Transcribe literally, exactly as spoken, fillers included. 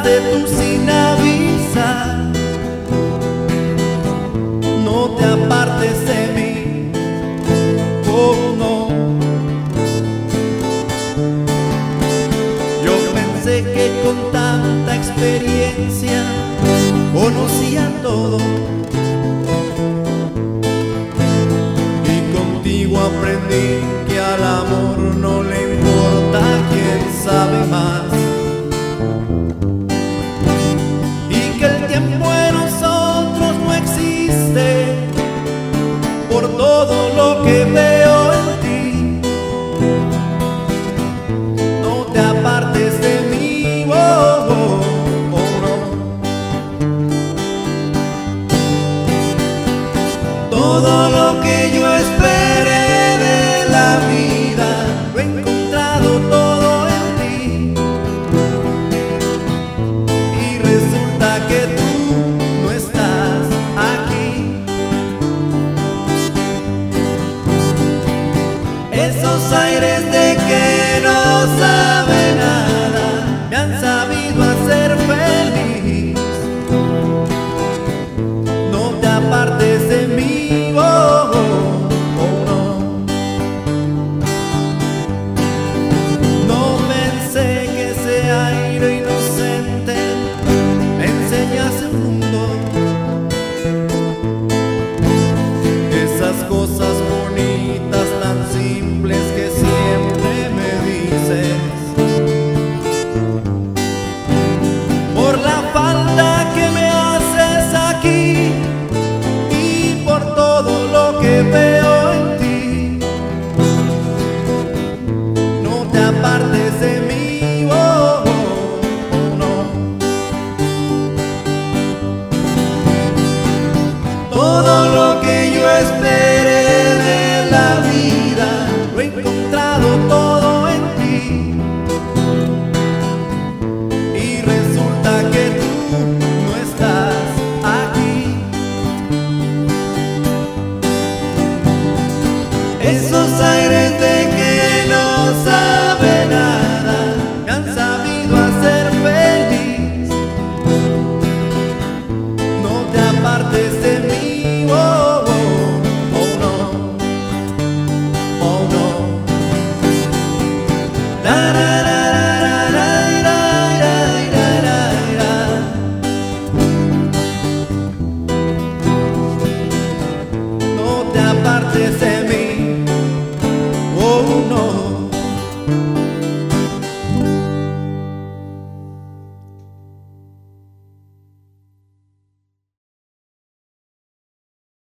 marchaste tú sin avisar. No te apartes de mí, oh no. Yo pensé que con tanta experiencia conocía todo, y contigo aprendí que al amor no le importa quién sabe más, y que el tiempo en nosotros no existe por todo lo que veo en ti. No te apartes de mí, oh, oh, oh no. Todo lo que yo esperé de la vida lo he encontrado todo en ti, y resulta que tú no estás aquí. Esos aires de que no sabe nada me han sabido hacer feliz. No te apartes de mí, oh, oh, oh no. No pensé que ese aire inocente me enseñase un mundo, esas cosas bonitas tan simples que siempre me dices. Por la falta que me haces aquí y por todo lo que veo en ti, no te apartes